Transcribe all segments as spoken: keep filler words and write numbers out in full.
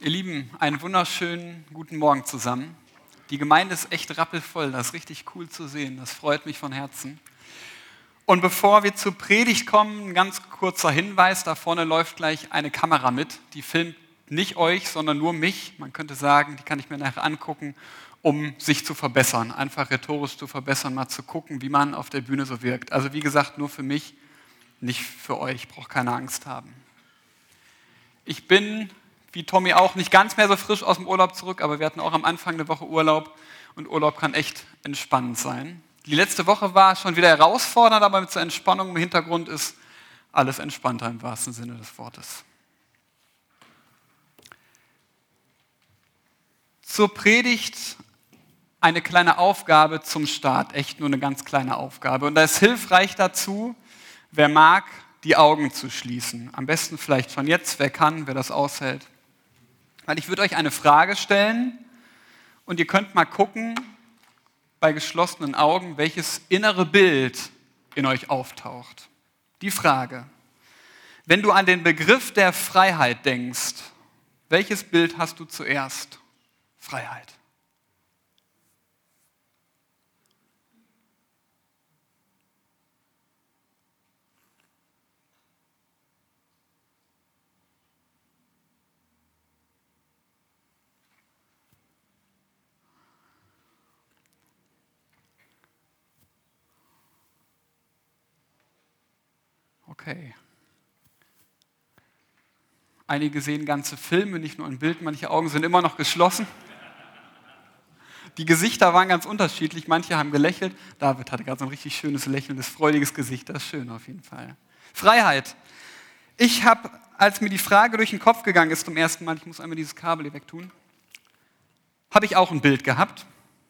Ihr Lieben, einen wunderschönen guten Morgen zusammen. Die Gemeinde ist echt rappelvoll, das ist richtig cool zu sehen, das freut mich von Herzen. Und bevor wir zur Predigt kommen, ein ganz kurzer Hinweis, da vorne läuft gleich eine Kamera mit, die filmt nicht euch, sondern nur mich. Man könnte sagen, die kann ich mir nachher angucken, um sich zu verbessern, einfach rhetorisch zu verbessern, mal zu gucken, wie man auf der Bühne so wirkt. Also wie gesagt, nur für mich, nicht für euch, braucht keine Angst haben. Ich bin, wie Tommy auch, nicht ganz mehr so frisch aus dem Urlaub zurück, aber wir hatten auch am Anfang eine Woche Urlaub und Urlaub kann echt entspannend sein. Die letzte Woche war schon wieder herausfordernd, aber mit zur Entspannung im Hintergrund ist alles entspannter im wahrsten Sinne des Wortes. Zur Predigt eine kleine Aufgabe zum Start, echt nur eine ganz kleine Aufgabe. Und da ist hilfreich dazu, wer mag, die Augen zu schließen. Am besten vielleicht schon jetzt, wer kann, wer das aushält. Weil ich würde euch eine Frage stellen und ihr könnt mal gucken, bei geschlossenen Augen, welches innere Bild in euch auftaucht. Die Frage: Wenn du an den Begriff der Freiheit denkst, welches Bild hast du zuerst? Freiheit. Okay. Einige sehen ganze Filme, nicht nur ein Bild, manche Augen sind immer noch geschlossen. Die Gesichter waren ganz unterschiedlich, manche haben gelächelt. David hatte gerade so ein richtig schönes, lächelndes, freudiges Gesicht, das ist schön auf jeden Fall. Freiheit. Ich habe, als mir die Frage durch den Kopf gegangen ist zum ersten Mal, ich muss einmal dieses Kabel hier wegtun, habe ich auch ein Bild gehabt,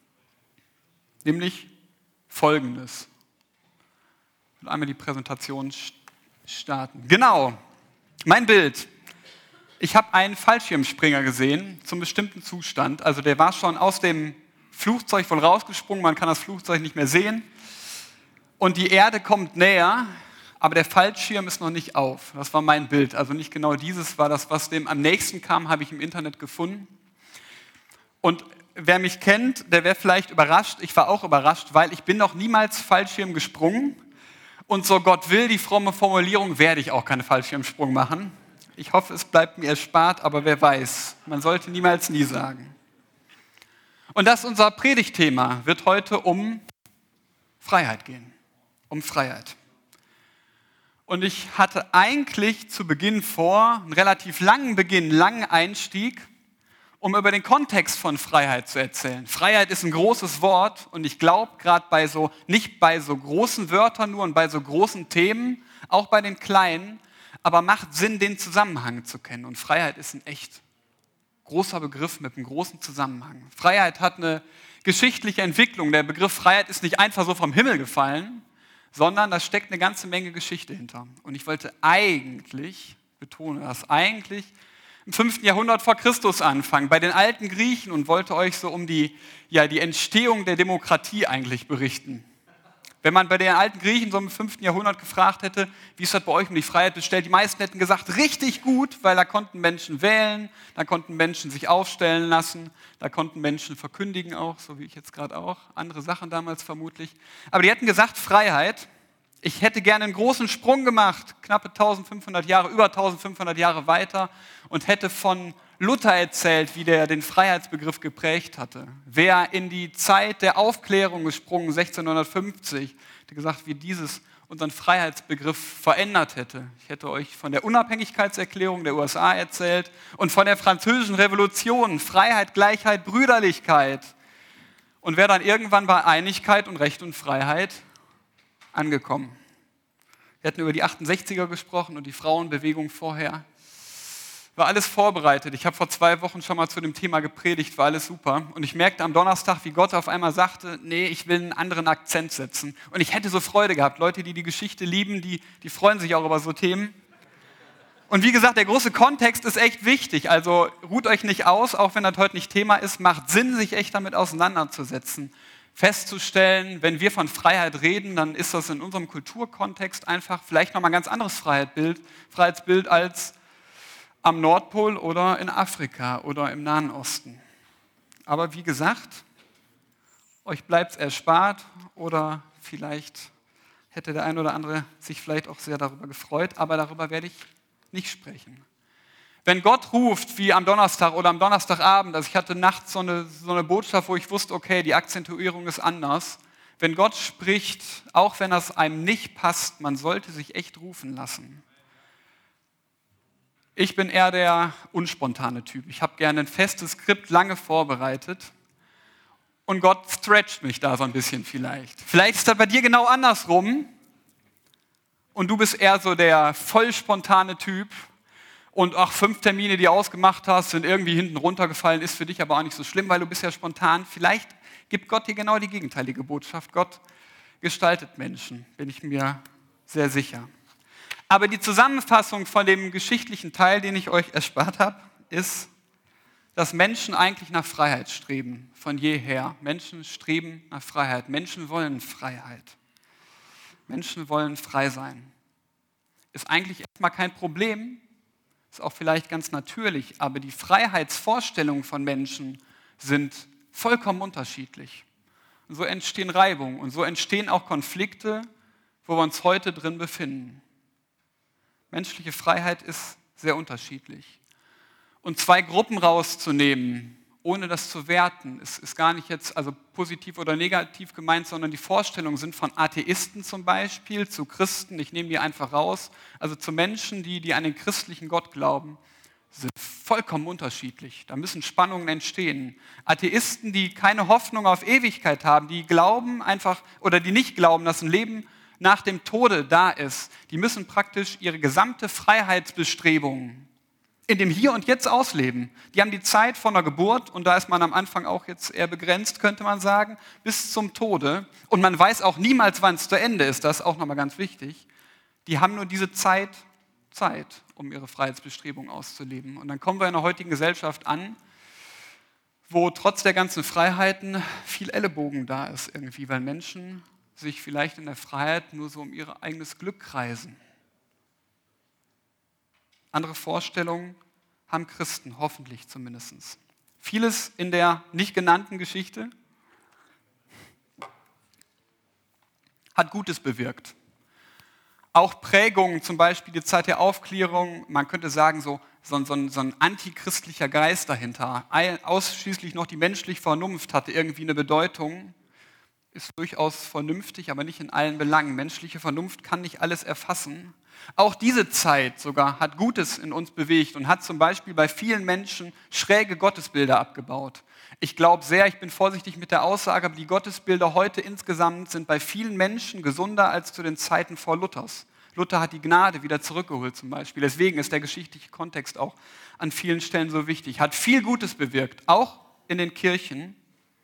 nämlich folgendes. Ich will einmal die Präsentation starten. Genau, mein Bild. Ich habe einen Fallschirmspringer gesehen zum bestimmten Zustand. Also der war schon aus dem Flugzeug voll rausgesprungen, man kann das Flugzeug nicht mehr sehen. Und die Erde kommt näher, aber der Fallschirm ist noch nicht auf. Das war mein Bild. Also nicht genau dieses war das, was dem am nächsten kam, habe ich im Internet gefunden. Und wer mich kennt, der wäre vielleicht überrascht. Ich war auch überrascht, weil ich bin noch niemals Fallschirm gesprungen. Und so Gott will, die fromme Formulierung, werde ich auch keinen Fallschirmsprung machen. Ich hoffe, es bleibt mir erspart, aber wer weiß. Man sollte niemals nie sagen. Und das unser Predigtthema wird heute um Freiheit gehen. Um Freiheit. Und ich hatte eigentlich zu Beginn vor, einen relativ langen Beginn, einen langen Einstieg, um über den Kontext von Freiheit zu erzählen. Freiheit ist ein großes Wort und ich glaube, gerade bei so, nicht bei so großen Wörtern nur und bei so großen Themen, auch bei den kleinen, aber macht Sinn, den Zusammenhang zu kennen. Und Freiheit ist ein echt großer Begriff mit einem großen Zusammenhang. Freiheit hat eine geschichtliche Entwicklung. Der Begriff Freiheit ist nicht einfach so vom Himmel gefallen, sondern da steckt eine ganze Menge Geschichte hinter. Und ich wollte eigentlich, betone das, eigentlich im fünften Jahrhundert vor Christus anfangen, bei den alten Griechen und wollte euch so um die, ja, die Entstehung der Demokratie eigentlich berichten. Wenn man bei den alten Griechen so im fünften Jahrhundert gefragt hätte, wie ist das bei euch um die Freiheit bestellt, die meisten hätten gesagt, richtig gut, weil da konnten Menschen wählen, da konnten Menschen sich aufstellen lassen, da konnten Menschen verkündigen auch, so wie ich jetzt gerade auch, andere Sachen damals vermutlich. Aber die hätten gesagt, Freiheit. Ich hätte gerne einen großen Sprung gemacht, knappe eintausendfünfhundert Jahre, über eintausendfünfhundert Jahre weiter und hätte von Luther erzählt, wie der den Freiheitsbegriff geprägt hatte. Wer in die Zeit der Aufklärung gesprungen, sechzehnhundertfünfzig, hätte gesagt, wie dieses unseren Freiheitsbegriff verändert hätte. Ich hätte euch von der Unabhängigkeitserklärung der U S A erzählt und von der Französischen Revolution, Freiheit, Gleichheit, Brüderlichkeit. Und wäre dann irgendwann bei Einigkeit und Recht und Freiheit angekommen. Wir hatten über die achtundsechziger gesprochen und die Frauenbewegung vorher. War alles vorbereitet. Ich habe vor zwei Wochen schon mal zu dem Thema gepredigt, war alles super. Und ich merkte am Donnerstag, wie Gott auf einmal sagte, nee, ich will einen anderen Akzent setzen. Und ich hätte so Freude gehabt. Leute, die die Geschichte lieben, die, die freuen sich auch über so Themen. Und wie gesagt, der große Kontext ist echt wichtig. Also ruht euch nicht aus, auch wenn das heute nicht Thema ist. Macht Sinn, sich echt damit auseinanderzusetzen. Festzustellen, wenn wir von Freiheit reden, dann ist das in unserem Kulturkontext einfach vielleicht nochmal ein ganz anderes Freiheitsbild, Freiheitsbild als am Nordpol oder in Afrika oder im Nahen Osten. Aber wie gesagt, euch bleibt es erspart oder vielleicht hätte der ein oder andere sich vielleicht auch sehr darüber gefreut, aber darüber werde ich nicht sprechen. Wenn Gott ruft, wie am Donnerstag oder am Donnerstagabend, also ich hatte nachts so eine, so eine Botschaft, wo ich wusste, okay, die Akzentuierung ist anders. Wenn Gott spricht, auch wenn das einem nicht passt, man sollte sich echt rufen lassen. Ich bin eher der unspontane Typ. Ich habe gerne ein festes Skript lange vorbereitet und Gott stretcht mich da so ein bisschen vielleicht. Vielleicht ist das bei dir genau andersrum und du bist eher so der voll spontane Typ. Und ach, fünf Termine, die du ausgemacht hast, sind irgendwie hinten runtergefallen, ist für dich aber auch nicht so schlimm, weil du bist ja spontan. Vielleicht gibt Gott dir genau die gegenteilige Botschaft. Gott gestaltet Menschen, bin ich mir sehr sicher. Aber die Zusammenfassung von dem geschichtlichen Teil, den ich euch erspart habe, ist, dass Menschen eigentlich nach Freiheit streben, von jeher. Menschen streben nach Freiheit. Menschen wollen Freiheit. Menschen wollen frei sein. Ist eigentlich erstmal kein Problem, ist auch vielleicht ganz natürlich, aber die Freiheitsvorstellungen von Menschen sind vollkommen unterschiedlich. Und so entstehen Reibungen und so entstehen auch Konflikte, wo wir uns heute drin befinden. Menschliche Freiheit ist sehr unterschiedlich. Und zwei Gruppen rauszunehmen, ohne das zu werten, ist, ist gar nicht jetzt also positiv oder negativ gemeint, sondern die Vorstellungen sind von Atheisten zum Beispiel zu Christen, ich nehme die einfach raus, also zu Menschen, die, die an den christlichen Gott glauben, sind vollkommen unterschiedlich. Da müssen Spannungen entstehen. Atheisten, die keine Hoffnung auf Ewigkeit haben, die glauben einfach oder die nicht glauben, dass ein Leben nach dem Tode da ist, die müssen praktisch ihre gesamte Freiheitsbestrebung in dem Hier und Jetzt ausleben. Die haben die Zeit von der Geburt, und da ist man am Anfang auch jetzt eher begrenzt, könnte man sagen, bis zum Tode. Und man weiß auch niemals, wann es zu Ende ist, das ist auch nochmal ganz wichtig. Die haben nur diese Zeit, Zeit, um ihre Freiheitsbestrebung auszuleben. Und dann kommen wir in der heutigen Gesellschaft an, wo trotz der ganzen Freiheiten viel Ellenbogen da ist irgendwie, weil Menschen sich vielleicht in der Freiheit nur so um ihr eigenes Glück kreisen. Andere Vorstellungen haben Christen, hoffentlich zumindest. Vieles in der nicht genannten Geschichte hat Gutes bewirkt. Auch Prägungen, zum Beispiel die Zeit der Aufklärung, man könnte sagen, so, so, so, ein, so ein antichristlicher Geist dahinter. Ausschließlich noch die menschliche Vernunft hatte irgendwie eine Bedeutung, ist durchaus vernünftig, aber nicht in allen Belangen. Menschliche Vernunft kann nicht alles erfassen. Auch diese Zeit sogar hat Gutes in uns bewegt und hat zum Beispiel bei vielen Menschen schräge Gottesbilder abgebaut. Ich glaube sehr, ich bin vorsichtig mit der Aussage, aber die Gottesbilder heute insgesamt sind bei vielen Menschen gesunder als zu den Zeiten vor Luthers. Luther hat die Gnade wieder zurückgeholt zum Beispiel. Deswegen ist der geschichtliche Kontext auch an vielen Stellen so wichtig. Hat viel Gutes bewirkt, auch in den Kirchen,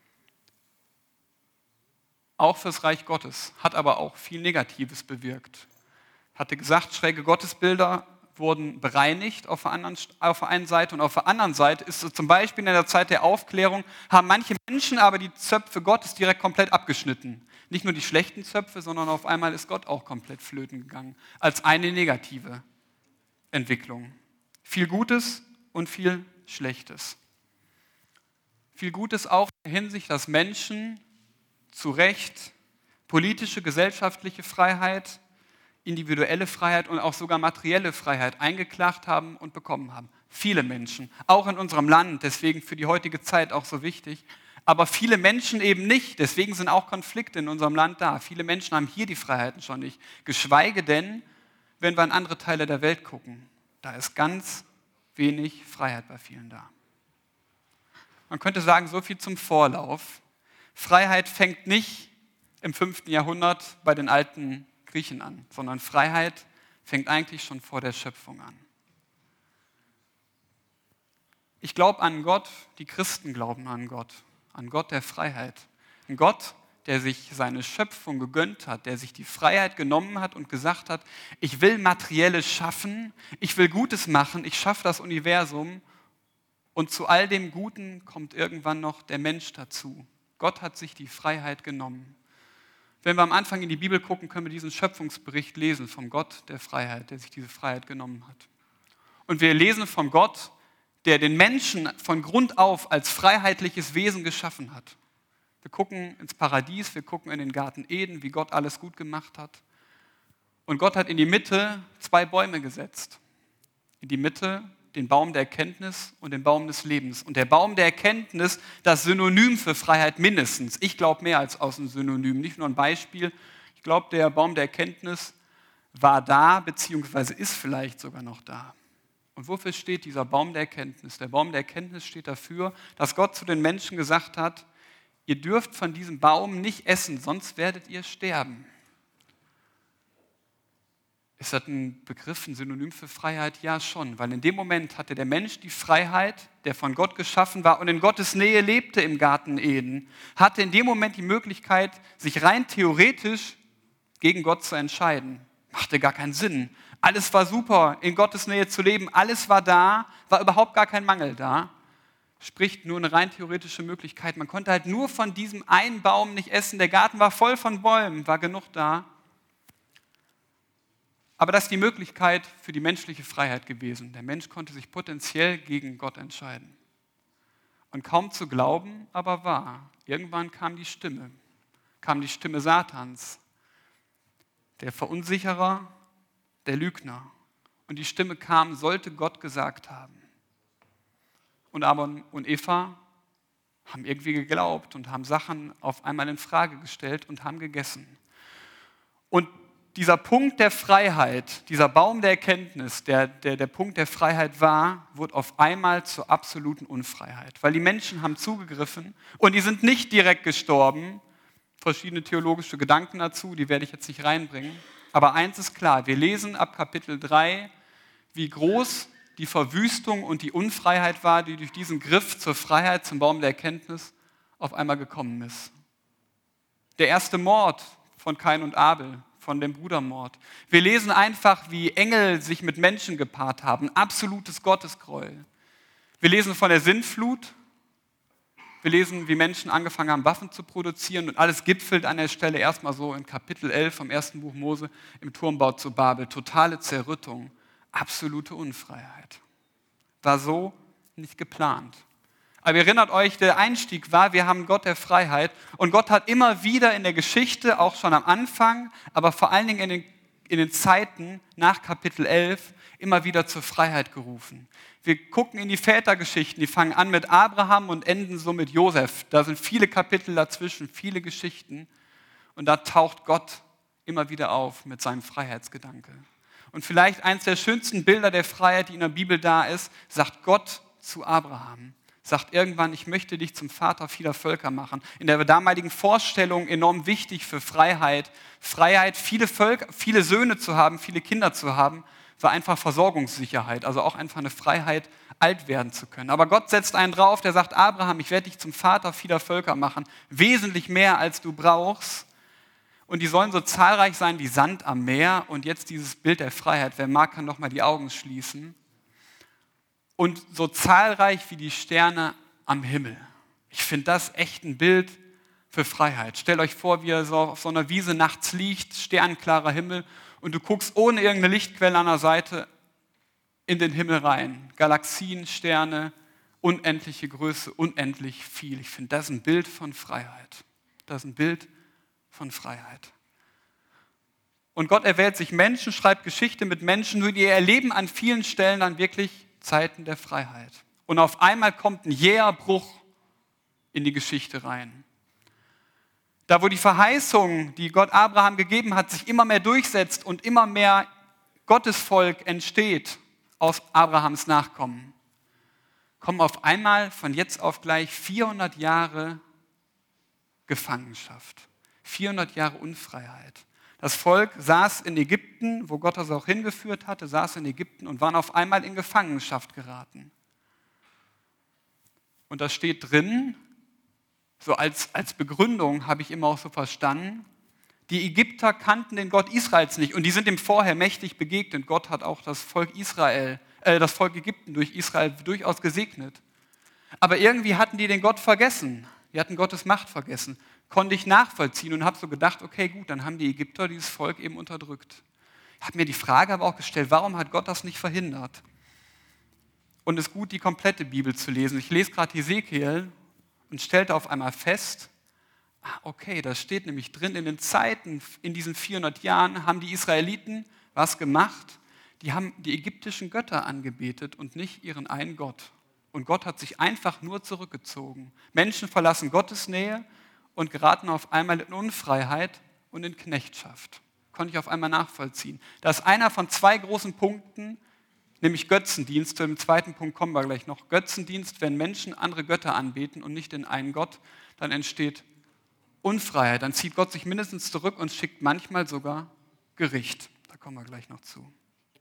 auch fürs Reich Gottes, hat aber auch viel Negatives bewirkt. Hatte gesagt, schräge Gottesbilder wurden bereinigt auf der, anderen, auf der einen Seite und auf der anderen Seite ist es zum Beispiel in der Zeit der Aufklärung, haben manche Menschen aber die Zöpfe Gottes direkt komplett abgeschnitten. Nicht nur die schlechten Zöpfe, sondern auf einmal ist Gott auch komplett flöten gegangen, als eine negative Entwicklung. Viel Gutes und viel Schlechtes. Viel Gutes auch in der Hinsicht, dass Menschen zu Recht politische, gesellschaftliche Freiheit, individuelle Freiheit und auch sogar materielle Freiheit eingeklagt haben und bekommen haben. Viele Menschen, auch in unserem Land, deswegen für die heutige Zeit auch so wichtig, aber viele Menschen eben nicht, deswegen sind auch Konflikte in unserem Land da. Viele Menschen haben hier die Freiheiten schon nicht, geschweige denn, wenn wir in andere Teile der Welt gucken, da ist ganz wenig Freiheit bei vielen da. Man könnte sagen, so viel zum Vorlauf. Freiheit fängt nicht im fünften Jahrhundert bei den alten Griechen an, sondern Freiheit fängt eigentlich schon vor der Schöpfung an. Ich glaube an Gott, die Christen glauben an Gott, an Gott der Freiheit. Ein Gott, der sich seine Schöpfung gegönnt hat, der sich die Freiheit genommen hat und gesagt hat, ich will Materielles schaffen, ich will Gutes machen, ich schaffe das Universum und zu all dem Guten kommt irgendwann noch der Mensch dazu. Gott hat sich die Freiheit genommen. Wenn wir am Anfang in die Bibel gucken, können wir diesen Schöpfungsbericht lesen vom Gott der Freiheit, der sich diese Freiheit genommen hat. Und wir lesen von Gott, der den Menschen von Grund auf als freiheitliches Wesen geschaffen hat. Wir gucken ins Paradies, wir gucken in den Garten Eden, wie Gott alles gut gemacht hat. Und Gott hat in die Mitte zwei Bäume gesetzt. In die Mitte den Baum der Erkenntnis und den Baum des Lebens. Und der Baum der Erkenntnis, das Synonym für Freiheit mindestens. Ich glaube mehr als aus einem Synonym, nicht nur ein Beispiel. Ich glaube, der Baum der Erkenntnis war da, beziehungsweise ist vielleicht sogar noch da. Und wofür steht dieser Baum der Erkenntnis? Der Baum der Erkenntnis steht dafür, dass Gott zu den Menschen gesagt hat, ihr dürft von diesem Baum nicht essen, sonst werdet ihr sterben. Ist das ein Begriff, ein Synonym für Freiheit? Ja, schon, weil in dem Moment hatte der Mensch die Freiheit, der von Gott geschaffen war und in Gottes Nähe lebte im Garten Eden, hatte in dem Moment die Möglichkeit, sich rein theoretisch gegen Gott zu entscheiden. Machte gar keinen Sinn. Alles war super, in Gottes Nähe zu leben, alles war da, war überhaupt gar kein Mangel da. Sprich, nur eine rein theoretische Möglichkeit. Man konnte halt nur von diesem einen Baum nicht essen. Der Garten war voll von Bäumen, war genug da. Aber das ist die Möglichkeit für die menschliche Freiheit gewesen. Der Mensch konnte sich potenziell gegen Gott entscheiden. Und kaum zu glauben, aber wahr. Irgendwann kam die Stimme, kam die Stimme Satans, der Verunsicherer, der Lügner. Und die Stimme kam, sollte Gott gesagt haben. Und Adam und Eva haben irgendwie geglaubt und haben Sachen auf einmal in Frage gestellt und haben gegessen. Und dieser Punkt der Freiheit, dieser Baum der Erkenntnis, der, der der Punkt der Freiheit war, wurde auf einmal zur absoluten Unfreiheit. Weil die Menschen haben zugegriffen und die sind nicht direkt gestorben. Verschiedene theologische Gedanken dazu, die werde ich jetzt nicht reinbringen. Aber eins ist klar, wir lesen ab Kapitel drei, wie groß die Verwüstung und die Unfreiheit war, die durch diesen Griff zur Freiheit, zum Baum der Erkenntnis, auf einmal gekommen ist. Der erste Mord von Kain und Abel, von dem Brudermord. Wir lesen einfach, wie Engel sich mit Menschen gepaart haben, absolutes Gottesgräuel. Wir lesen von der Sintflut. Wir lesen, wie Menschen angefangen haben, Waffen zu produzieren und alles gipfelt an der Stelle erstmal so in Kapitel elf vom ersten Buch Mose im Turmbau zu Babel. Totale Zerrüttung, absolute Unfreiheit. War so nicht geplant. Aber ihr erinnert euch, der Einstieg war, wir haben Gott der Freiheit und Gott hat immer wieder in der Geschichte, auch schon am Anfang, aber vor allen Dingen in den, in den Zeiten nach Kapitel elf, immer wieder zur Freiheit gerufen. Wir gucken in die Vätergeschichten, die fangen an mit Abraham und enden so mit Josef. Da sind viele Kapitel dazwischen, viele Geschichten und da taucht Gott immer wieder auf mit seinem Freiheitsgedanke. Und vielleicht eines der schönsten Bilder der Freiheit, die in der Bibel da ist, sagt Gott zu Abraham. Sagt irgendwann, ich möchte dich zum Vater vieler Völker machen. In der damaligen Vorstellung enorm wichtig für Freiheit. Freiheit, viele Völker, viele Söhne zu haben, viele Kinder zu haben, war einfach Versorgungssicherheit. Also auch einfach eine Freiheit, alt werden zu können. Aber Gott setzt einen drauf, der sagt, Abraham, ich werde dich zum Vater vieler Völker machen. Wesentlich mehr, als du brauchst. Und die sollen so zahlreich sein wie Sand am Meer. Und jetzt dieses Bild der Freiheit. Wer mag, kann doch mal die Augen schließen. Und so zahlreich wie die Sterne am Himmel. Ich finde das echt ein Bild für Freiheit. Stellt euch vor, wie ihr so auf so einer Wiese nachts liegt, sternklarer Himmel, und du guckst ohne irgendeine Lichtquelle an der Seite in den Himmel rein. Galaxien, Sterne, unendliche Größe, unendlich viel. Ich finde, das ist ein Bild von Freiheit. Das ist ein Bild von Freiheit. Und Gott erwählt sich Menschen, schreibt Geschichte mit Menschen, nur die erleben an vielen Stellen dann wirklich Zeiten der Freiheit. Und auf einmal kommt ein jäher Bruch in die Geschichte rein. Da, wo die Verheißung, die Gott Abraham gegeben hat, sich immer mehr durchsetzt und immer mehr Gottesvolk entsteht aus Abrahams Nachkommen, kommen auf einmal von jetzt auf gleich vierhundert Jahre Gefangenschaft, vierhundert Jahre Unfreiheit. Das Volk saß in Ägypten, wo Gott das auch hingeführt hatte, saß in Ägypten und waren auf einmal in Gefangenschaft geraten. Und da steht drin, so als, als Begründung habe ich immer auch so verstanden, die Ägypter kannten den Gott Israels nicht und die sind ihm vorher mächtig begegnet. Gott hat auch das Volk Israel, äh, das Volk Ägypten durch Israel durchaus gesegnet. Aber irgendwie hatten die den Gott vergessen. Die hatten Gottes Macht vergessen. Konnte ich nachvollziehen und habe so gedacht, okay, gut, dann haben die Ägypter dieses Volk eben unterdrückt. Ich habe mir die Frage aber auch gestellt, warum hat Gott das nicht verhindert? und es ist gut, die komplette Bibel zu lesen. Ich lese gerade Hesekiel und stellte auf einmal fest, ah, okay, da steht nämlich drin, in den Zeiten, in diesen vierhundert Jahren haben die Israeliten was gemacht. Die haben die ägyptischen Götter angebetet und nicht ihren einen Gott. Und Gott hat sich einfach nur zurückgezogen. Menschen verlassen Gottes Nähe und geraten auf einmal in Unfreiheit und in Knechtschaft. Konnte ich auf einmal nachvollziehen. Das ist einer von zwei großen Punkten, nämlich Götzendienst. Zu dem zweiten Punkt kommen wir gleich noch. Götzendienst, wenn Menschen andere Götter anbeten und nicht den einen Gott, dann entsteht Unfreiheit. Dann zieht Gott sich mindestens zurück und schickt manchmal sogar Gericht. Da kommen wir gleich noch zu.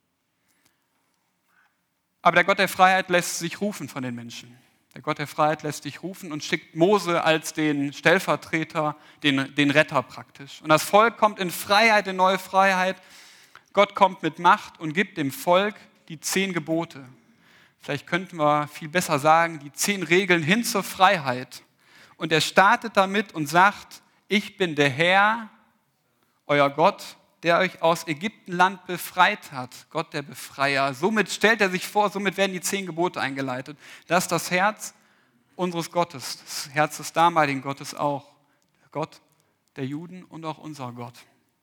Aber der Gott der Freiheit lässt sich rufen von den Menschen. Der Gott der Freiheit lässt sich rufen und schickt Mose als den Stellvertreter, den, den Retter praktisch. Und das Volk kommt in Freiheit, in neue Freiheit. Gott kommt mit Macht und gibt dem Volk die zehn Gebote. Vielleicht könnten wir viel besser sagen, die zehn Regeln hin zur Freiheit. Und er startet damit und sagt, ich bin der Herr, euer Gott, der euch aus Ägyptenland befreit hat. Gott der Befreier. Somit stellt er sich vor, somit werden die zehn Gebote eingeleitet. Das ist das Herz unseres Gottes, das Herz des damaligen Gottes auch. Der Gott der Juden und auch unser Gott.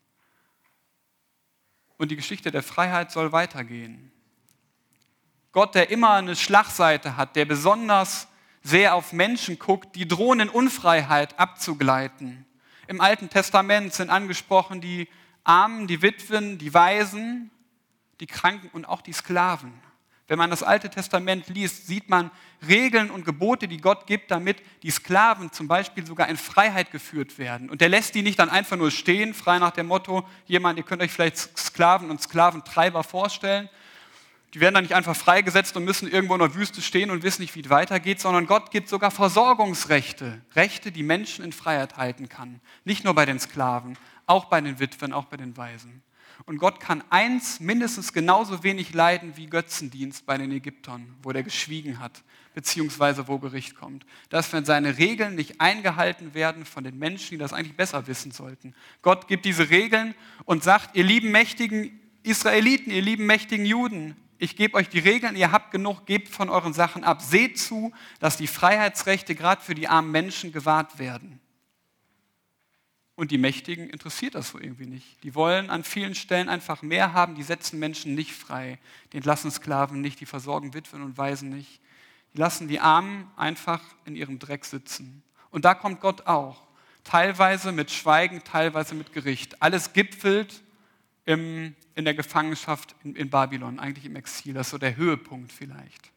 Und die Geschichte der Freiheit soll weitergehen. Gott, der immer eine Schlagseite hat, der besonders sehr auf Menschen guckt, die drohen in Unfreiheit abzugleiten. Im Alten Testament sind angesprochen die Armen, die Witwen, die Waisen, die Kranken und auch die Sklaven. Wenn man das Alte Testament liest, sieht man Regeln und Gebote, die Gott gibt, damit die Sklaven zum Beispiel sogar in Freiheit geführt werden. Und der lässt die nicht dann einfach nur stehen, frei nach dem Motto, jemand, ihr könnt euch vielleicht Sklaven und Sklaventreiber vorstellen. Die werden dann nicht einfach freigesetzt und müssen irgendwo in der Wüste stehen und wissen nicht, wie es weitergeht, sondern Gott gibt sogar Versorgungsrechte, Rechte, die Menschen in Freiheit halten kann. Nicht nur bei den Sklaven, auch bei den Witwen, auch bei den Waisen. Und Gott kann eins mindestens genauso wenig leiden wie Götzendienst bei den Ägyptern, wo der geschwiegen hat, beziehungsweise wo Gericht kommt. Dass, wenn seine Regeln nicht eingehalten werden von den Menschen, die das eigentlich besser wissen sollten. Gott gibt diese Regeln und sagt, ihr lieben mächtigen Israeliten, ihr lieben mächtigen Juden, ich gebe euch die Regeln, ihr habt genug, gebt von euren Sachen ab. Seht zu, dass die Freiheitsrechte gerade für die armen Menschen gewahrt werden. Und die Mächtigen interessiert das so irgendwie nicht. Die wollen an vielen Stellen einfach mehr haben, die setzen Menschen nicht frei. Die entlassen Sklaven nicht, die versorgen Witwen und Waisen nicht. Die lassen die Armen einfach in ihrem Dreck sitzen. Und da kommt Gott auch. Teilweise mit Schweigen, teilweise mit Gericht. Alles gipfelt im, in der Gefangenschaft in, in Babylon, eigentlich im Exil. Das ist so der Höhepunkt vielleicht.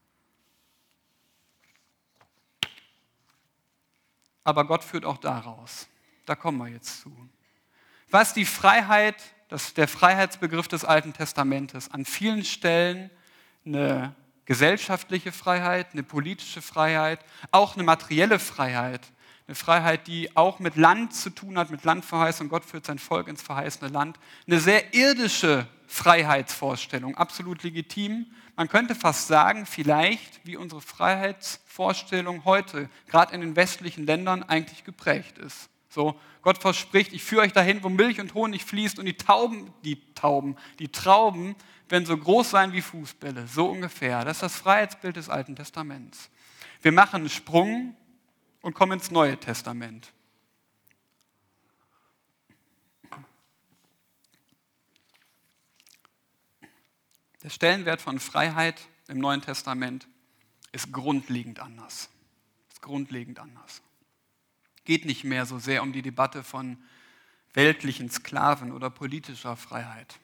Aber Gott führt auch daraus. Da kommen wir jetzt zu. Was die Freiheit, das, der Freiheitsbegriff des Alten Testamentes, an vielen Stellen eine gesellschaftliche Freiheit, eine politische Freiheit, auch eine materielle Freiheit, eine Freiheit, die auch mit Land zu tun hat, mit Landverheißung. Gott führt sein Volk ins verheißene Land. Eine sehr irdische Freiheitsvorstellung, absolut legitim. Man könnte fast sagen, vielleicht wie unsere Freiheitsvorstellung heute, gerade in den westlichen Ländern, eigentlich geprägt ist. So, Gott verspricht, ich führe euch dahin, wo Milch und Honig fließt und die Tauben, die Tauben, die Trauben werden so groß sein wie Fußbälle, so ungefähr. Das ist das Freiheitsbild des Alten Testaments. Wir machen einen Sprung und kommen ins Neue Testament. Der Stellenwert von Freiheit im Neuen Testament ist grundlegend anders. Ist grundlegend anders. Geht nicht mehr so sehr um die Debatte von weltlichen Sklaven oder politischer Freiheit.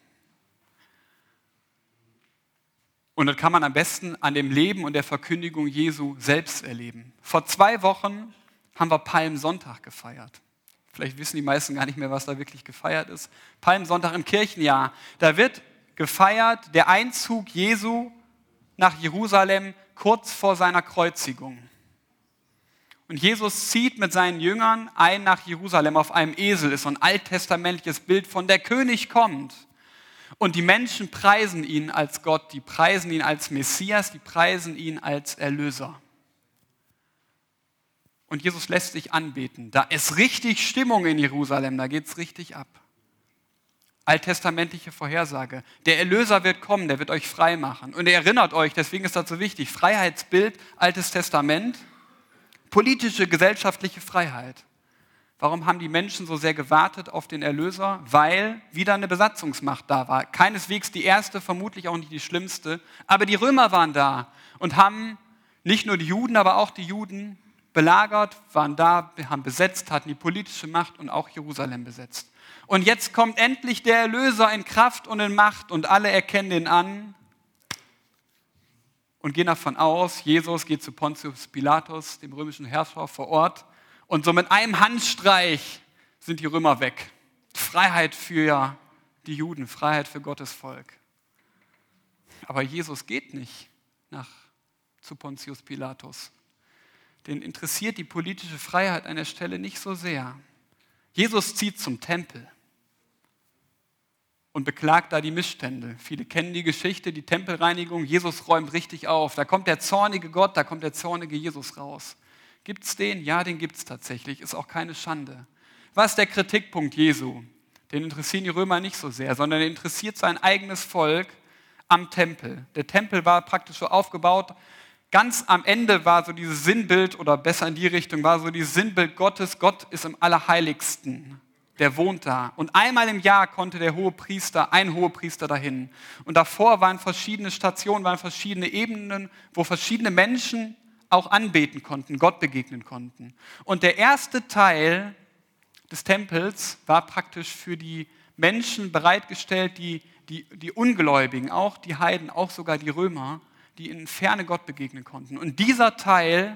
Und das kann man am besten an dem Leben und der Verkündigung Jesu selbst erleben. Vor zwei Wochen haben wir Palmsonntag gefeiert. Vielleicht wissen die meisten gar nicht mehr, was da wirklich gefeiert ist. Palmsonntag im Kirchenjahr. Da wird gefeiert der Einzug Jesu nach Jerusalem kurz vor seiner Kreuzigung. Und Jesus zieht mit seinen Jüngern ein nach Jerusalem auf einem Esel. Ist so ein alttestamentliches Bild von der König kommt. Und die Menschen preisen ihn als Gott, die preisen ihn als Messias, die preisen ihn als Erlöser. Und Jesus lässt sich anbeten. Da ist richtig Stimmung in Jerusalem, da geht es richtig ab. alttestamentliche Vorhersage. Der Erlöser wird kommen, der wird euch frei machen. Und er erinnert euch, deswegen ist das so wichtig, Freiheitsbild, Altes Testament, politische, gesellschaftliche Freiheit. Warum haben die Menschen so sehr gewartet auf den Erlöser? Weil wieder eine Besatzungsmacht da war. Keineswegs die erste, vermutlich auch nicht die schlimmste. Aber die Römer waren da und haben nicht nur die Juden, aber auch die Juden belagert, waren da, haben besetzt, hatten die politische Macht und auch Jerusalem besetzt. Und jetzt kommt endlich der Erlöser in Kraft und in Macht und alle erkennen ihn an und gehen davon aus, Jesus geht zu Pontius Pilatus, dem römischen Herrscher vor Ort, und so mit einem Handstreich sind die Römer weg. Freiheit für die Juden, Freiheit für Gottes Volk. Aber Jesus geht nicht nach zu Pontius Pilatus. Den interessiert die politische Freiheit an der Stelle nicht so sehr. Jesus zieht zum Tempel und beklagt da die Missstände. Viele kennen die Geschichte, die Tempelreinigung. Jesus räumt richtig auf. Da kommt der zornige Gott, da kommt der zornige Jesus raus. Gibt es den? Ja, den gibt es tatsächlich. Ist auch keine Schande. Was ist der Kritikpunkt Jesu? Den interessieren die Römer nicht so sehr, sondern den interessiert sein eigenes Volk am Tempel. Der Tempel war praktisch so aufgebaut. Ganz am Ende war so dieses Sinnbild, oder besser in die Richtung, war so dieses Sinnbild Gottes. Gott ist im Allerheiligsten. Der wohnt da. Und einmal im Jahr konnte der Hohepriester, ein Hohepriester dahin. Und davor waren verschiedene Stationen, waren verschiedene Ebenen, wo verschiedene Menschen auch anbeten konnten, Gott begegnen konnten. Und der erste Teil des Tempels war praktisch für die Menschen bereitgestellt, die, die, die Ungläubigen, auch die Heiden, auch sogar die Römer, die in Ferne Gott begegnen konnten. Und dieser Teil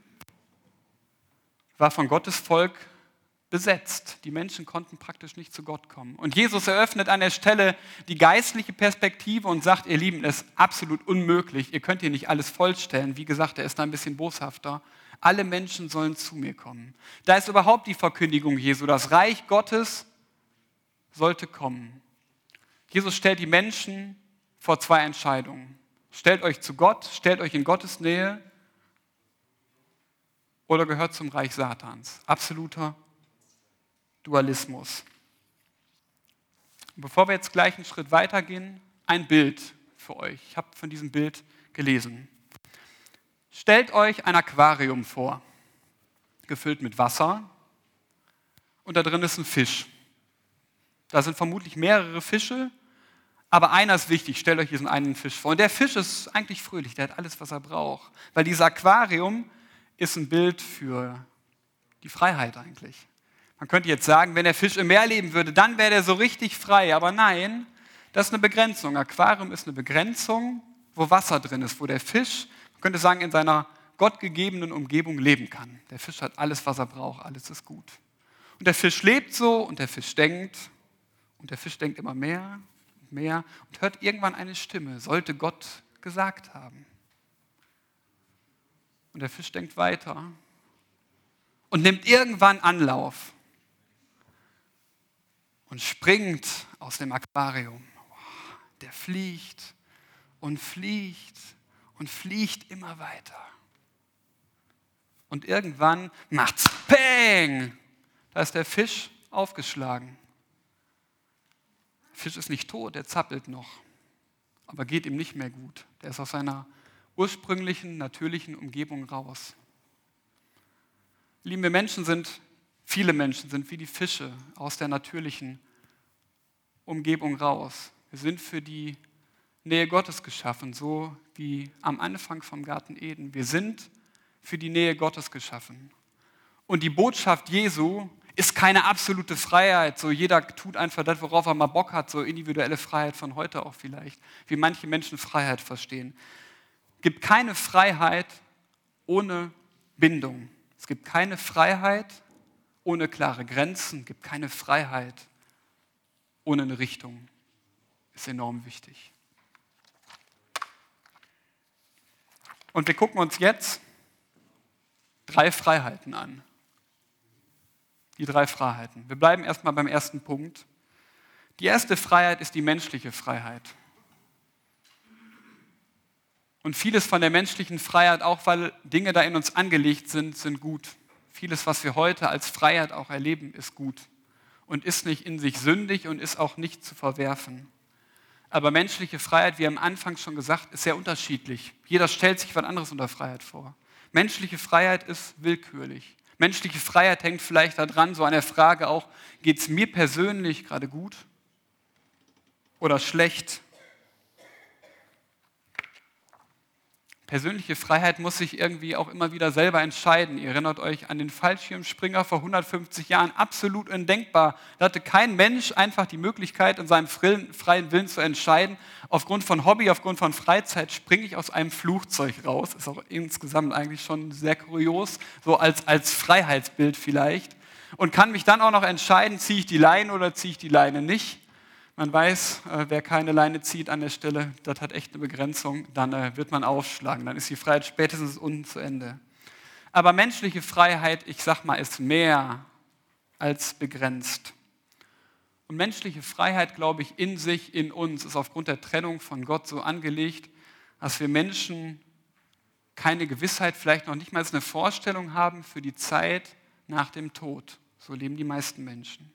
war von Gottes Volk besetzt. Die Menschen konnten praktisch nicht zu Gott kommen. Und Jesus eröffnet an der Stelle die geistliche Perspektive und sagt, ihr Lieben, es ist absolut unmöglich. Ihr könnt hier nicht alles vollstellen. Wie gesagt, er ist da ein bisschen boshafter. Alle Menschen sollen zu mir kommen. Da ist überhaupt die Verkündigung Jesu. Das Reich Gottes sollte kommen. Jesus stellt die Menschen vor zwei Entscheidungen. Stellt euch zu Gott, stellt euch in Gottes Nähe oder gehört zum Reich Satans. Absoluter Dualismus. Und bevor wir jetzt gleich einen Schritt weitergehen, ein Bild für euch. Ich habe von diesem Bild gelesen. Stellt euch ein Aquarium vor, gefüllt mit Wasser, und da drin ist ein Fisch. Da sind vermutlich mehrere Fische, aber einer ist wichtig. Stellt euch diesen einen Fisch vor. Und der Fisch ist eigentlich fröhlich, der hat alles, was er braucht. Weil dieses Aquarium ist ein Bild für die Freiheit eigentlich. Man könnte jetzt sagen, wenn der Fisch im Meer leben würde, dann wäre der so richtig frei. Aber nein, das ist eine Begrenzung. Aquarium ist eine Begrenzung, wo Wasser drin ist, wo der Fisch, man könnte sagen, in seiner gottgegebenen Umgebung leben kann. Der Fisch hat alles, was er braucht, alles ist gut. Und der Fisch lebt so und der Fisch denkt und der Fisch denkt immer mehr und mehr und hört irgendwann eine Stimme, sollte Gott gesagt haben. Und der Fisch denkt weiter und nimmt irgendwann Anlauf und springt aus dem Aquarium. Der fliegt und fliegt und fliegt immer weiter. Und irgendwann macht's Peng! Da ist der Fisch aufgeschlagen. Der Fisch ist nicht tot, der zappelt noch, aber geht ihm nicht mehr gut. Der ist aus seiner ursprünglichen, natürlichen Umgebung raus. Liebe Menschen sind, viele Menschen sind wie die Fische aus der natürlichen Umgebung raus. Wir sind für die Nähe Gottes geschaffen, so wie am Anfang vom Garten Eden. Wir sind für die Nähe Gottes geschaffen. Und die Botschaft Jesu ist keine absolute Freiheit, so jeder tut einfach das, worauf er mal Bock hat, so individuelle Freiheit von heute auch vielleicht, wie manche Menschen Freiheit verstehen. Es gibt keine Freiheit ohne Bindung. Es gibt keine Freiheit ohne klare Grenzen. Es gibt keine Freiheit ohne eine Richtung. Ist enorm wichtig. Und wir gucken uns jetzt drei Freiheiten an. Die drei Freiheiten. Wir bleiben erstmal beim ersten Punkt. Die erste Freiheit ist die menschliche Freiheit. Und vieles von der menschlichen Freiheit, auch weil Dinge da in uns angelegt sind, sind gut. Vieles, was wir heute als Freiheit auch erleben, ist gut. und ist nicht in sich sündig und ist auch nicht zu verwerfen. Aber menschliche Freiheit, wie am Anfang schon gesagt, ist sehr unterschiedlich. Jeder stellt sich was anderes unter Freiheit vor. Menschliche Freiheit ist willkürlich. Menschliche Freiheit hängt vielleicht daran, so an der Frage auch, geht es mir persönlich gerade gut oder schlecht? Persönliche Freiheit muss sich irgendwie auch immer wieder selber entscheiden. Ihr erinnert euch an den Fallschirmspringer vor hundertfünfzig Jahren, absolut undenkbar. Da hatte kein Mensch einfach die Möglichkeit, in seinem freien Willen zu entscheiden, aufgrund von Hobby, aufgrund von Freizeit springe ich aus einem Flugzeug raus. Ist auch insgesamt eigentlich schon sehr kurios, so als, als Freiheitsbild vielleicht. Und kann mich dann auch noch entscheiden, ziehe ich die Leine oder ziehe ich die Leine nicht. Man weiß, wer keine Leine zieht an der Stelle, das hat echt eine Begrenzung, dann wird man aufschlagen, dann ist die Freiheit spätestens unten zu Ende. Aber menschliche Freiheit, ich sag mal, ist mehr als begrenzt. Und menschliche Freiheit, glaube ich, in sich, in uns, ist aufgrund der Trennung von Gott so angelegt, dass wir Menschen keine Gewissheit, vielleicht noch nicht mal eine Vorstellung haben für die Zeit nach dem Tod. So leben die meisten Menschen.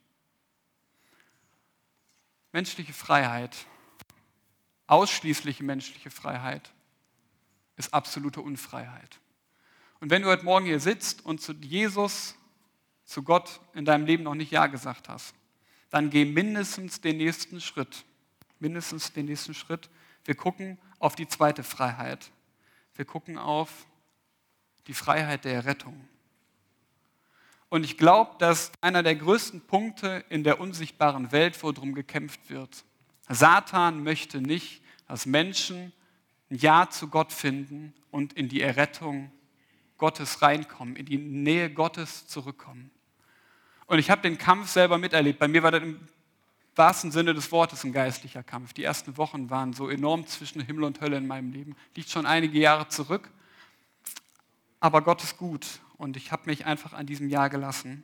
Menschliche Freiheit, ausschließliche menschliche Freiheit, ist absolute Unfreiheit. Und wenn du heute Morgen hier sitzt und zu Jesus, zu Gott in deinem Leben noch nicht Ja gesagt hast, dann geh mindestens den nächsten Schritt. Mindestens den nächsten Schritt. Wir gucken auf die zweite Freiheit. Wir gucken auf die Freiheit der Errettung. Und ich glaube, dass einer der größten Punkte in der unsichtbaren Welt, wo darum gekämpft wird. Satan möchte nicht, dass Menschen ein Ja zu Gott finden und in die Errettung Gottes reinkommen, in die Nähe Gottes zurückkommen. Und ich habe den Kampf selber miterlebt. Bei mir war das im wahrsten Sinne des Wortes ein geistlicher Kampf. Die ersten Wochen waren so enorm zwischen Himmel und Hölle in meinem Leben. Liegt schon einige Jahre zurück. Aber Gott ist gut. Und ich habe mich einfach an diesem Jahr gelassen.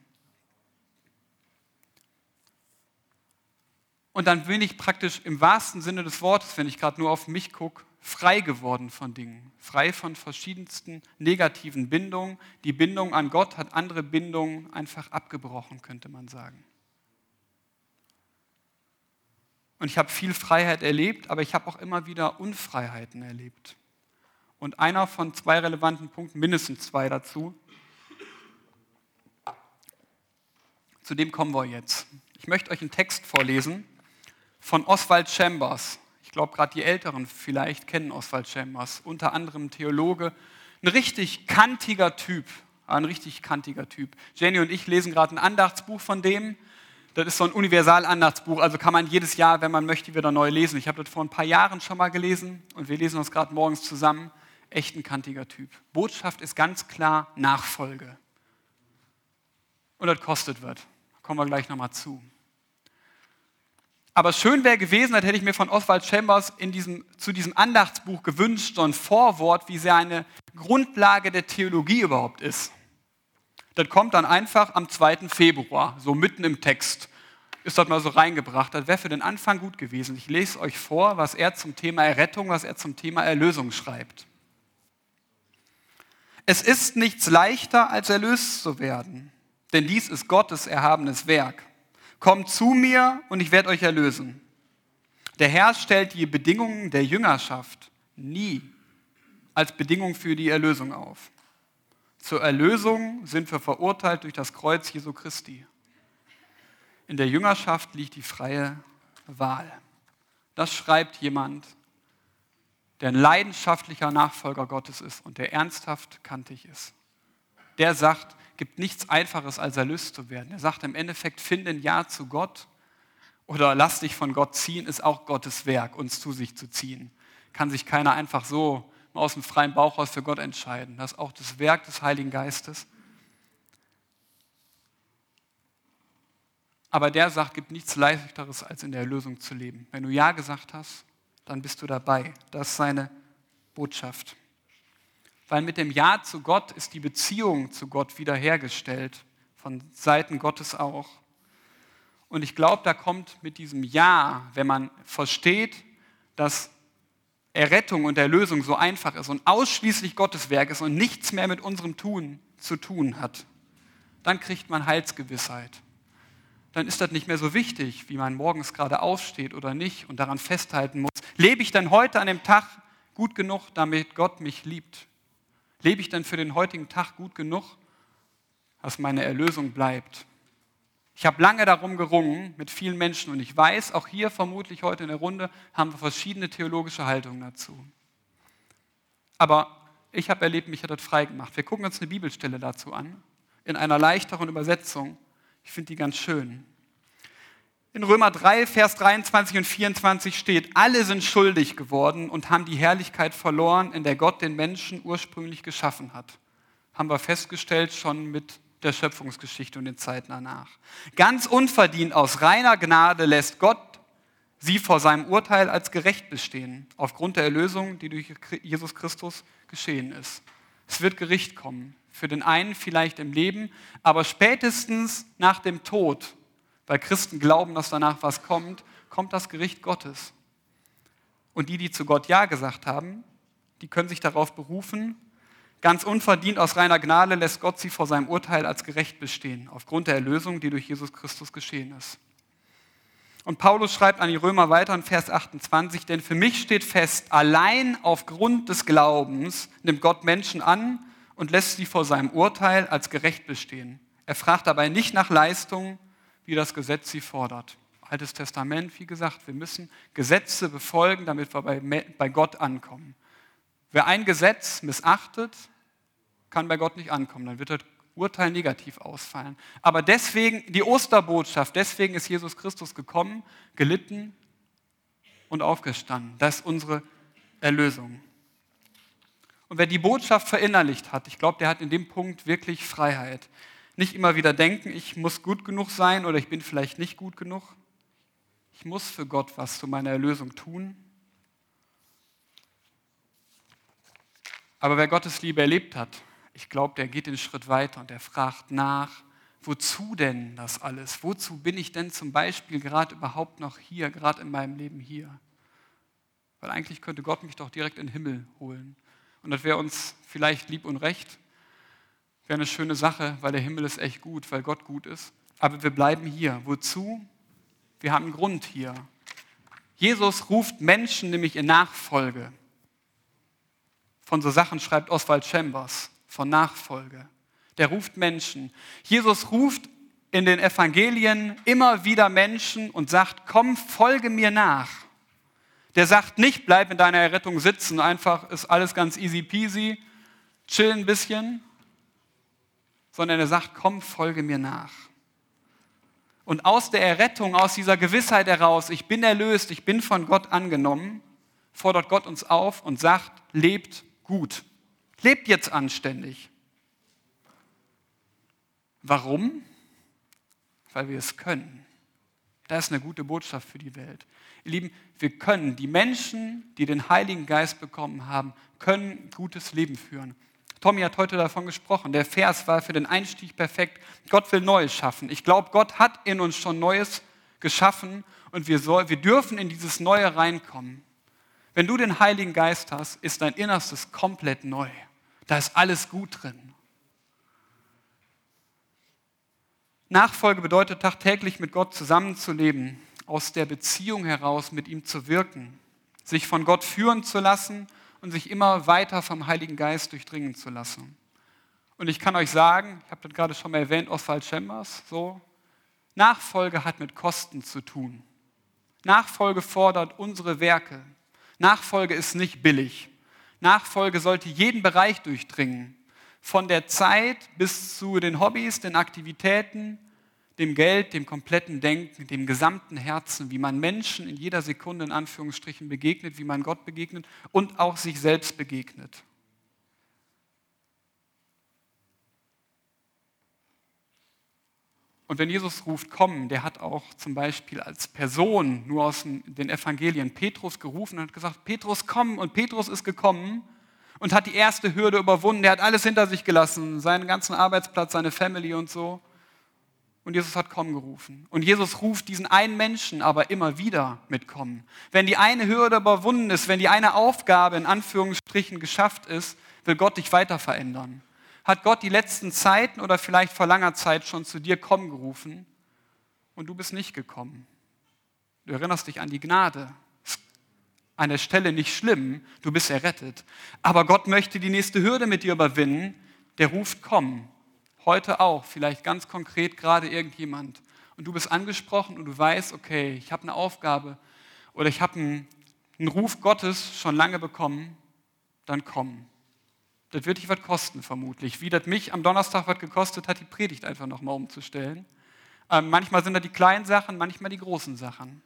Und dann bin ich praktisch im wahrsten Sinne des Wortes, wenn ich gerade nur auf mich gucke, frei geworden von Dingen. Frei von verschiedensten negativen Bindungen. Die Bindung an Gott hat andere Bindungen einfach abgebrochen, könnte man sagen. Und ich habe viel Freiheit erlebt, aber ich habe auch immer wieder Unfreiheiten erlebt. Und einer von zwei relevanten Punkten, mindestens zwei dazu, zu dem kommen wir jetzt. Ich möchte euch einen Text vorlesen von Oswald Chambers. Ich glaube, gerade die Älteren vielleicht kennen Oswald Chambers. Unter anderem Theologe. Ein richtig kantiger Typ. Ein richtig kantiger Typ. Jenny und ich lesen gerade ein Andachtsbuch von dem. Das ist so ein Universal-Andachtsbuch. Also kann man jedes Jahr, wenn man möchte, wieder neu lesen. Ich habe das vor ein paar Jahren schon mal gelesen. Und wir lesen uns gerade morgens zusammen. Echt ein kantiger Typ. Botschaft ist ganz klar Nachfolge. Und das kostet was. Kommen wir gleich nochmal zu. Aber schön wäre gewesen, das hätte ich mir von Oswald Chambers in diesem, zu diesem Andachtsbuch gewünscht, so ein Vorwort, wie sehr eine Grundlage der Theologie überhaupt ist. Das kommt dann einfach am zweiten Februar, so mitten im Text. Ist das mal so reingebracht. Das wäre für den Anfang gut gewesen. Ich lese euch vor, was er zum Thema Errettung, was er zum Thema Erlösung schreibt. Es ist nichts leichter, als erlöst zu werden. Denn dies ist Gottes erhabenes Werk. Kommt zu mir und ich werde euch erlösen. Der Herr stellt die Bedingungen der Jüngerschaft nie als Bedingung für die Erlösung auf. Zur Erlösung sind wir verurteilt durch das Kreuz Jesu Christi. In der Jüngerschaft liegt die freie Wahl. Das schreibt jemand, der ein leidenschaftlicher Nachfolger Gottes ist und der ernsthaft kantig ist. Der sagt, gibt nichts Einfaches, als erlöst zu werden. Er sagt im Endeffekt, finde ein Ja zu Gott oder lass dich von Gott ziehen, ist auch Gottes Werk, uns zu sich zu ziehen. Kann sich keiner einfach so aus dem freien Bauch raus für Gott entscheiden. Das ist auch das Werk des Heiligen Geistes. Aber der sagt, gibt nichts Leichteres, als in der Erlösung zu leben. Wenn du Ja gesagt hast, dann bist du dabei. Das ist seine Botschaft. Weil mit dem Ja zu Gott ist die Beziehung zu Gott wiederhergestellt, von Seiten Gottes auch. Und ich glaube, da kommt mit diesem Ja, wenn man versteht, dass Errettung und Erlösung so einfach ist und ausschließlich Gottes Werk ist und nichts mehr mit unserem Tun zu tun hat, dann kriegt man Heilsgewissheit. dann ist das nicht mehr so wichtig, wie man morgens gerade aufsteht oder nicht und daran festhalten muss. Lebe ich denn heute an dem Tag gut genug, damit Gott mich liebt? Lebe ich denn für den heutigen Tag gut genug, dass meine Erlösung bleibt? Ich habe lange darum gerungen mit vielen Menschen und ich weiß, auch hier vermutlich heute in der Runde haben wir verschiedene theologische Haltungen dazu. Aber ich habe erlebt, mich hat das frei gemacht. Wir gucken uns eine Bibelstelle dazu an, in einer leichteren Übersetzung. Ich finde die ganz schön. In Römer drei, Vers dreiundzwanzig und vierundzwanzig steht, alle sind schuldig geworden und haben die Herrlichkeit verloren, in der Gott den Menschen ursprünglich geschaffen hat. Haben wir festgestellt schon mit der Schöpfungsgeschichte und den Zeiten danach. Ganz unverdient aus reiner Gnade lässt Gott sie vor seinem Urteil als gerecht bestehen, aufgrund der Erlösung, die durch Jesus Christus geschehen ist. Es wird Gericht kommen, für den einen vielleicht im Leben, aber spätestens nach dem Tod, weil Christen glauben, dass danach was kommt, kommt das Gericht Gottes. Und die, die zu Gott Ja gesagt haben, die können sich darauf berufen, ganz unverdient aus reiner Gnade lässt Gott sie vor seinem Urteil als gerecht bestehen, aufgrund der Erlösung, die durch Jesus Christus geschehen ist. Und Paulus schreibt an die Römer weiter in Vers achtundzwanzig, denn für mich steht fest, allein aufgrund des Glaubens nimmt Gott Menschen an und lässt sie vor seinem Urteil als gerecht bestehen. Er fragt dabei nicht nach Leistungen, wie das Gesetz sie fordert. Altes Testament, wie gesagt, wir müssen Gesetze befolgen, damit wir bei, bei Gott ankommen. Wer ein Gesetz missachtet, kann bei Gott nicht ankommen, dann wird das Urteil negativ ausfallen. Aber deswegen, die Osterbotschaft, deswegen ist Jesus Christus gekommen, gelitten und aufgestanden. Das ist unsere Erlösung. Und wer die Botschaft verinnerlicht hat, ich glaube, der hat in dem Punkt wirklich Freiheit. Nicht immer wieder denken, ich muss gut genug sein oder ich bin vielleicht nicht gut genug. Ich muss für Gott was zu meiner Erlösung tun. Aber wer Gottes Liebe erlebt hat, ich glaube, der geht den Schritt weiter und der fragt nach, wozu denn das alles? Wozu bin ich denn zum Beispiel gerade überhaupt noch hier, gerade in meinem Leben hier? Weil eigentlich könnte Gott mich doch direkt in den Himmel holen. Und das wäre uns vielleicht lieb und recht, wäre eine schöne Sache, weil der Himmel ist echt gut, weil Gott gut ist. Aber wir bleiben hier. Wozu? Wir haben einen Grund hier. Jesus ruft Menschen nämlich in Nachfolge. Von so Sachen schreibt Oswald Chambers. Von Nachfolge. Der ruft Menschen. Jesus ruft in den Evangelien immer wieder Menschen und sagt, komm, folge mir nach. Der sagt nicht, bleib in deiner Errettung sitzen, einfach ist alles ganz easy peasy, chill ein bisschen, sondern er sagt, komm, folge mir nach. Und aus der Errettung, aus dieser Gewissheit heraus, ich bin erlöst, ich bin von Gott angenommen, fordert Gott uns auf und sagt, lebt gut. Lebt jetzt anständig. Warum? Weil wir es können. Das ist eine gute Botschaft für die Welt. Ihr Lieben, wir können, die Menschen, die den Heiligen Geist bekommen haben, können gutes Leben führen. Tommy hat heute davon gesprochen. Der Vers war für den Einstieg perfekt. Gott will Neues schaffen. Ich glaube, Gott hat in uns schon Neues geschaffen und wir, soll, wir dürfen in dieses Neue reinkommen. Wenn du den Heiligen Geist hast, ist dein Innerstes komplett neu. Da ist alles gut drin. Nachfolge bedeutet tagtäglich mit Gott zusammenzuleben, aus der Beziehung heraus mit ihm zu wirken, sich von Gott führen zu lassen und sich immer weiter vom Heiligen Geist durchdringen zu lassen. Und ich kann euch sagen, ich habe das gerade schon mal erwähnt, Oswald Chambers, so, Nachfolge hat mit Kosten zu tun. Nachfolge fordert unsere Werke. Nachfolge ist nicht billig. Nachfolge sollte jeden Bereich durchdringen. Von der Zeit bis zu den Hobbys, den Aktivitäten, dem Geld, dem kompletten Denken, dem gesamten Herzen, wie man Menschen in jeder Sekunde in Anführungsstrichen begegnet, wie man Gott begegnet und auch sich selbst begegnet. Und wenn Jesus ruft, komm, der hat auch zum Beispiel als Person nur aus den Evangelien Petrus gerufen und hat gesagt, Petrus, komm. Und Petrus ist gekommen und hat die erste Hürde überwunden. Der hat alles hinter sich gelassen, seinen ganzen Arbeitsplatz, seine Family und so. Und Jesus hat komm gerufen. Und Jesus ruft diesen einen Menschen aber immer wieder mit kommen. Wenn die eine Hürde überwunden ist, wenn die eine Aufgabe in Anführungsstrichen geschafft ist, will Gott dich weiter verändern. Hat Gott die letzten Zeiten oder vielleicht vor langer Zeit schon zu dir komm gerufen, und du bist nicht gekommen. Du erinnerst dich an die Gnade. Ist an der Stelle nicht schlimm, du bist errettet. Aber Gott möchte die nächste Hürde mit dir überwinden. Der ruft, komm. Heute auch, vielleicht ganz konkret gerade irgendjemand. Und du bist angesprochen und du weißt, okay, ich habe eine Aufgabe oder ich habe einen, einen Ruf Gottes schon lange bekommen, dann komm. Das wird dich was kosten vermutlich. Wie das mich am Donnerstag was gekostet hat, die Predigt einfach nochmal umzustellen. Ähm, manchmal sind das die kleinen Sachen, manchmal die großen Sachen.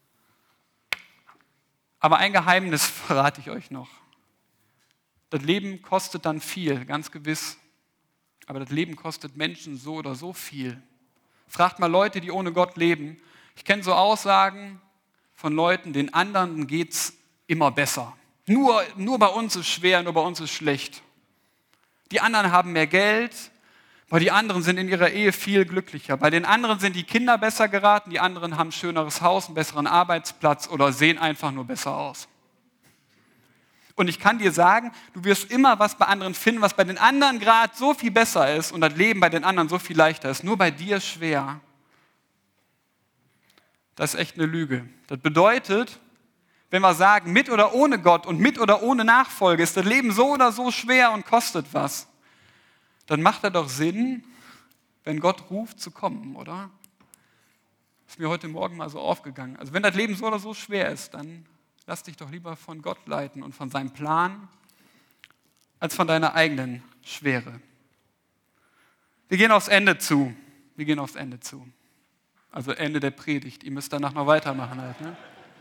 Aber ein Geheimnis verrate ich euch noch. Das Leben kostet dann viel, ganz gewiss. Aber das Leben kostet Menschen so oder so viel. Fragt mal Leute, die ohne Gott leben. Ich kenne so Aussagen von Leuten, den anderen geht es immer besser. Nur, nur bei uns ist schwer, nur bei uns ist schlecht. Die anderen haben mehr Geld, weil die anderen sind in ihrer Ehe viel glücklicher. Bei den anderen sind die Kinder besser geraten, die anderen haben ein schöneres Haus, einen besseren Arbeitsplatz oder sehen einfach nur besser aus. Und ich kann dir sagen, du wirst immer was bei anderen finden, was bei den anderen gerade so viel besser ist und das Leben bei den anderen so viel leichter ist. Nur bei dir schwer. Das ist echt eine Lüge. Das bedeutet, wenn wir sagen, mit oder ohne Gott und mit oder ohne Nachfolge ist das Leben so oder so schwer und kostet was, dann macht das doch Sinn, wenn Gott ruft, zu kommen, oder? Ist mir heute Morgen mal so aufgegangen. Also wenn das Leben so oder so schwer ist, dann lass dich doch lieber von Gott leiten und von seinem Plan, als von deiner eigenen Schwere. Wir gehen aufs Ende zu. Wir gehen aufs Ende zu. Also Ende der Predigt. Ihr müsst danach noch weitermachen halt, ne?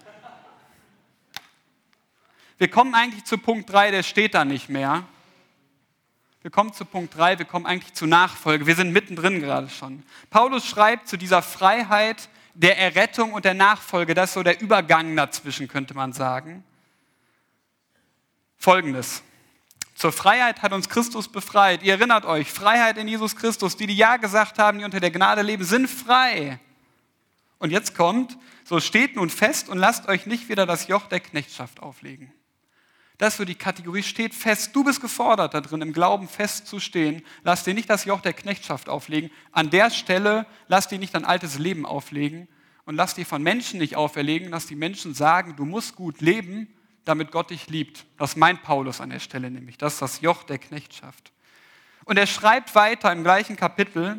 Wir kommen eigentlich zu Punkt drei, der steht da nicht mehr. Wir kommen zu Punkt drei, wir kommen eigentlich zu Nachfolge. Wir sind mittendrin gerade schon. Paulus schreibt zu dieser Freiheit der Errettung und der Nachfolge, das ist so der Übergang dazwischen, könnte man sagen. Folgendes. Zur Freiheit hat uns Christus befreit. Ihr erinnert euch, Freiheit in Jesus Christus. Die, die Ja gesagt haben, die unter der Gnade leben, sind frei. Und jetzt kommt, so steht nun fest und lasst euch nicht wieder das Joch der Knechtschaft auflegen. Das ist so die Kategorie, steht fest. Du bist gefordert da drin, im Glauben festzustehen. Lass dir nicht das Joch der Knechtschaft auflegen. An der Stelle lass dir nicht dein altes Leben auflegen und lass dir von Menschen nicht auferlegen, dass die Menschen sagen, du musst gut leben, damit Gott dich liebt. Das meint Paulus an der Stelle nämlich. Das ist das Joch der Knechtschaft. Und er schreibt weiter im gleichen Kapitel,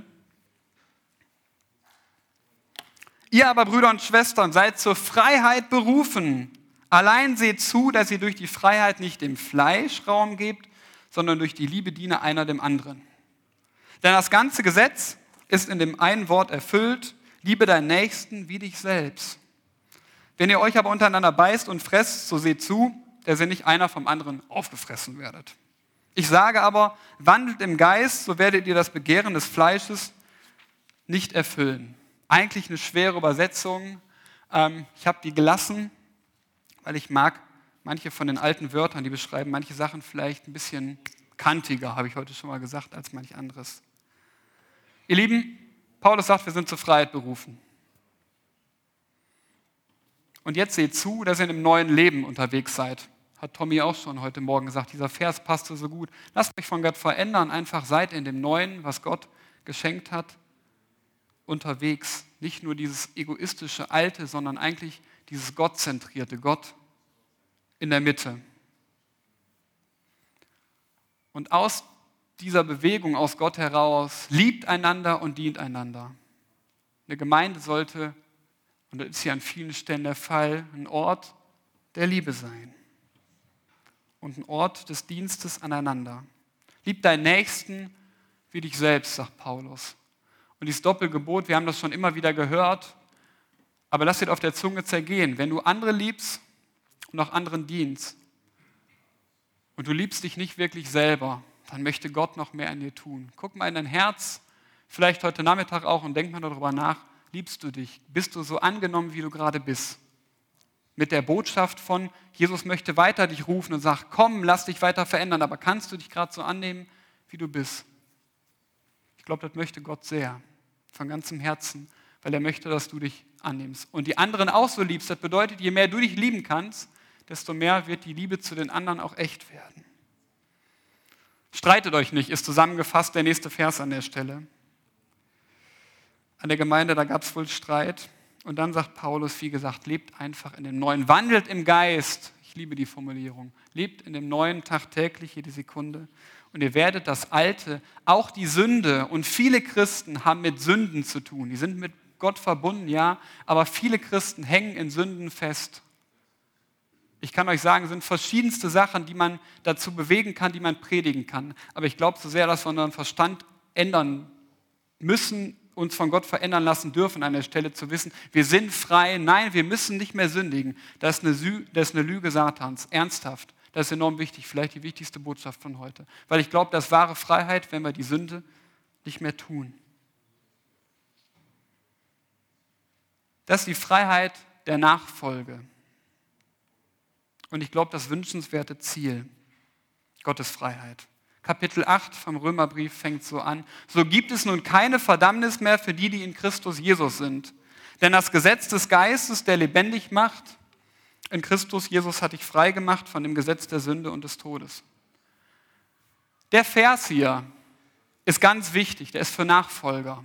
ihr aber, Brüder und Schwestern, seid zur Freiheit berufen. Allein seht zu, dass ihr durch die Freiheit nicht dem Fleisch Raum gebt, sondern durch die Liebe diene einer dem anderen. Denn das ganze Gesetz ist in dem einen Wort erfüllt, liebe deinen Nächsten wie dich selbst. Wenn ihr euch aber untereinander beißt und fresst, so seht zu, dass ihr nicht einer vom anderen aufgefressen werdet. Ich sage aber, wandelt im Geist, so werdet ihr das Begehren des Fleisches nicht erfüllen. Eigentlich eine schwere Übersetzung. Ich habe die gelassen, weil ich mag manche von den alten Wörtern, die beschreiben manche Sachen vielleicht ein bisschen kantiger, habe ich heute schon mal gesagt, als manch anderes. Ihr Lieben, Paulus sagt, wir sind zur Freiheit berufen. Und jetzt seht zu, dass ihr in einem neuen Leben unterwegs seid. Hat Tommy auch schon heute Morgen gesagt, dieser Vers passte so gut. Lasst euch von Gott verändern, einfach seid in dem Neuen, was Gott geschenkt hat, unterwegs. Nicht nur dieses egoistische Alte, sondern eigentlich dieses gottzentrierte, Gott in der Mitte. Und aus dieser Bewegung, aus Gott heraus, liebt einander und dient einander. Eine Gemeinde sollte, und das ist ja an vielen Stellen der Fall, ein Ort der Liebe sein. Und ein Ort des Dienstes aneinander. Lieb deinen Nächsten wie dich selbst, sagt Paulus. Und dieses Doppelgebot, wir haben das schon immer wieder gehört, aber lass dir auf der Zunge zergehen. Wenn du andere liebst und auch anderen dienst und du liebst dich nicht wirklich selber, dann möchte Gott noch mehr an dir tun. Guck mal in dein Herz, vielleicht heute Nachmittag auch, und denk mal darüber nach, liebst du dich? Bist du so angenommen, wie du gerade bist? Mit der Botschaft von, Jesus möchte weiter dich rufen und sagt, komm, lass dich weiter verändern, aber kannst du dich gerade so annehmen, wie du bist? Ich glaube, das möchte Gott sehr, von ganzem Herzen, weil er möchte, dass du dich annimmst. Und die anderen auch so liebst. Das bedeutet, je mehr du dich lieben kannst, desto mehr wird die Liebe zu den anderen auch echt werden. Streitet euch nicht, ist zusammengefasst der nächste Vers an der Stelle. an der Gemeinde, da gab es wohl Streit. Und dann sagt Paulus, wie gesagt, lebt einfach in dem Neuen, wandelt im Geist. Ich liebe die Formulierung. Lebt in dem Neuen tagtäglich, jede Sekunde. Und ihr werdet das Alte, auch die Sünde, und viele Christen haben mit Sünden zu tun. Die sind mit Gott verbunden, ja, aber viele Christen hängen in Sünden fest. Ich kann euch sagen, es sind verschiedenste Sachen, die man dazu bewegen kann, die man predigen kann. Aber ich glaube so sehr, dass wir unseren Verstand ändern müssen, uns von Gott verändern lassen dürfen, an der Stelle zu wissen, wir sind frei. Nein, wir müssen nicht mehr sündigen. Das ist eine, Sü- das ist eine Lüge Satans. Ernsthaft. Das ist enorm wichtig. Vielleicht die wichtigste Botschaft von heute. Weil ich glaube, das ist wahre Freiheit, wenn wir die Sünde nicht mehr tun. Das ist die Freiheit der Nachfolge. Und ich glaube, das wünschenswerte Ziel, Gottes Freiheit. Kapitel acht vom Römerbrief fängt so an. So gibt es nun keine Verdammnis mehr für die, die in Christus Jesus sind. Denn das Gesetz des Geistes, der lebendig macht, in Christus Jesus hat dich frei gemacht von dem Gesetz der Sünde und des Todes. Der Vers hier ist ganz wichtig, der ist für Nachfolger.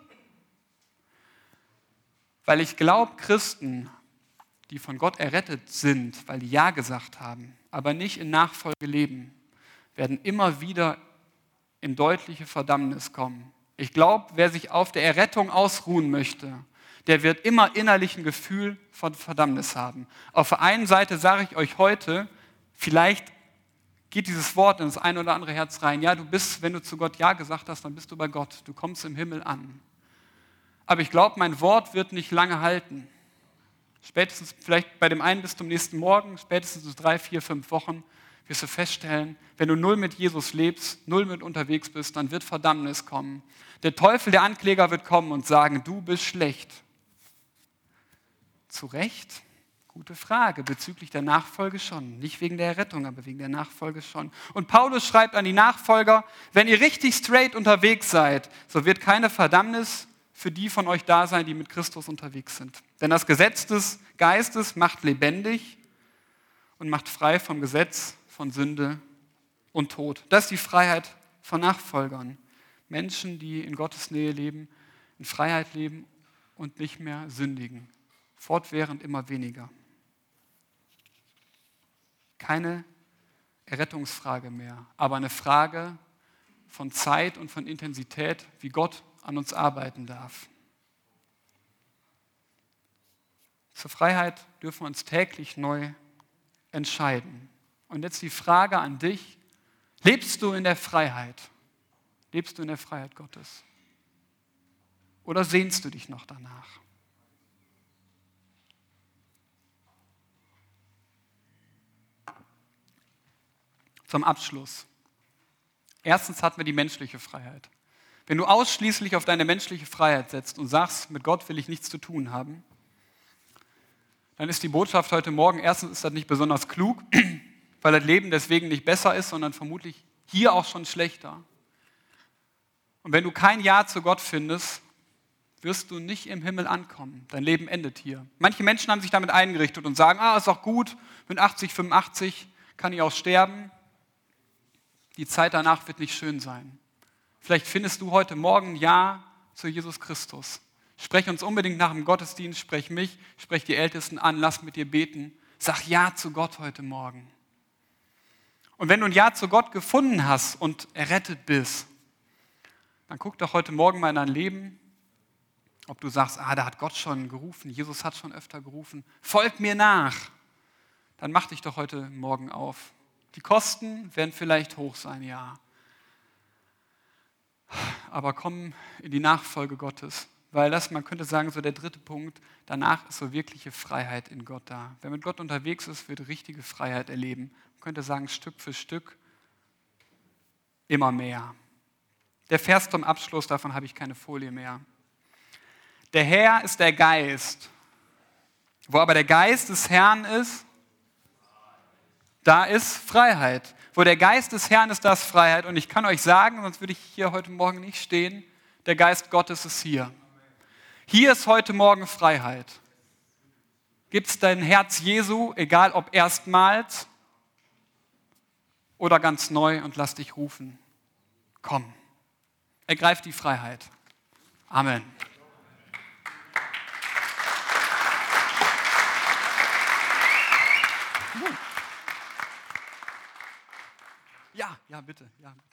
Weil ich glaube, Christen, die von Gott errettet sind, weil die Ja gesagt haben, aber nicht in Nachfolge leben, werden immer wieder in deutliche Verdammnis kommen. Ich glaube, wer sich auf der Errettung ausruhen möchte, der wird immer innerlich ein Gefühl von Verdammnis haben. Auf der einen Seite sage ich euch heute, vielleicht geht dieses Wort in das ein oder andere Herz rein. Ja, du bist, wenn du zu Gott Ja gesagt hast, dann bist du bei Gott. Du kommst im Himmel an. Aber ich glaube, mein Wort wird nicht lange halten. Spätestens, vielleicht bei dem einen bis zum nächsten Morgen, spätestens in drei, vier, fünf Wochen, wirst du feststellen, wenn du null mit Jesus lebst, null mit unterwegs bist, dann wird Verdammnis kommen. Der Teufel, der Ankläger, wird kommen und sagen, du bist schlecht. Zu Recht? Gute Frage. Bezüglich der Nachfolge schon. Nicht wegen der Errettung, aber wegen der Nachfolge schon. Und Paulus schreibt an die Nachfolger, wenn ihr richtig straight unterwegs seid, so wird keine Verdammnis für die von euch da sein, die mit Christus unterwegs sind. Denn das Gesetz des Geistes macht lebendig und macht frei vom Gesetz von Sünde und Tod. Das ist die Freiheit von Nachfolgern. Menschen, die in Gottes Nähe leben, in Freiheit leben und nicht mehr sündigen. Fortwährend immer weniger. Keine Errettungsfrage mehr, aber eine Frage von Zeit und von Intensität, wie Gott an uns arbeiten darf. Zur Freiheit dürfen wir uns täglich neu entscheiden. Und jetzt die Frage an dich, lebst du in der Freiheit? Lebst du in der Freiheit Gottes? Oder sehnst du dich noch danach? Zum Abschluss. Erstens hatten wir die menschliche Freiheit. Wenn du ausschließlich auf deine menschliche Freiheit setzt und sagst, mit Gott will ich nichts zu tun haben, dann ist die Botschaft heute Morgen, erstens ist das nicht besonders klug, weil das Leben deswegen nicht besser ist, sondern vermutlich hier auch schon schlechter. Und wenn du kein Ja zu Gott findest, wirst du nicht im Himmel ankommen. Dein Leben endet hier. Manche Menschen haben sich damit eingerichtet und sagen, ah, ist auch gut, mit achtzig, fünfundachtzig kann ich auch sterben. Die Zeit danach wird nicht schön sein. Vielleicht findest du heute Morgen Ja zu Jesus Christus. Sprech uns unbedingt nach dem Gottesdienst, sprech mich, sprech die Ältesten an, lass mit dir beten. Sag Ja zu Gott heute Morgen. Und wenn du ein Ja zu Gott gefunden hast und errettet bist, dann guck doch heute Morgen mal in dein Leben, ob du sagst, ah, da hat Gott schon gerufen, Jesus hat schon öfter gerufen, folg mir nach. Dann mach dich doch heute Morgen auf. Die Kosten werden vielleicht hoch sein, ja. Aber komm in die Nachfolge Gottes, weil das, man könnte sagen, so der dritte Punkt, danach ist so wirkliche Freiheit in Gott da. Wer mit Gott unterwegs ist, wird richtige Freiheit erleben. Man könnte sagen, Stück für Stück immer mehr. Der Vers zum Abschluss, davon habe ich keine Folie mehr. Der Herr ist der Geist. Wo aber der Geist des Herrn ist, da ist Freiheit. Wo der Geist des Herrn ist, da ist Freiheit. Und ich kann euch sagen, sonst würde ich hier heute Morgen nicht stehen, der Geist Gottes ist hier. Hier ist heute Morgen Freiheit. Gib's dein Herz Jesu, egal ob erstmals oder ganz neu, und lass dich rufen. Komm, ergreif die Freiheit. Amen. Ja, bitte. Ja.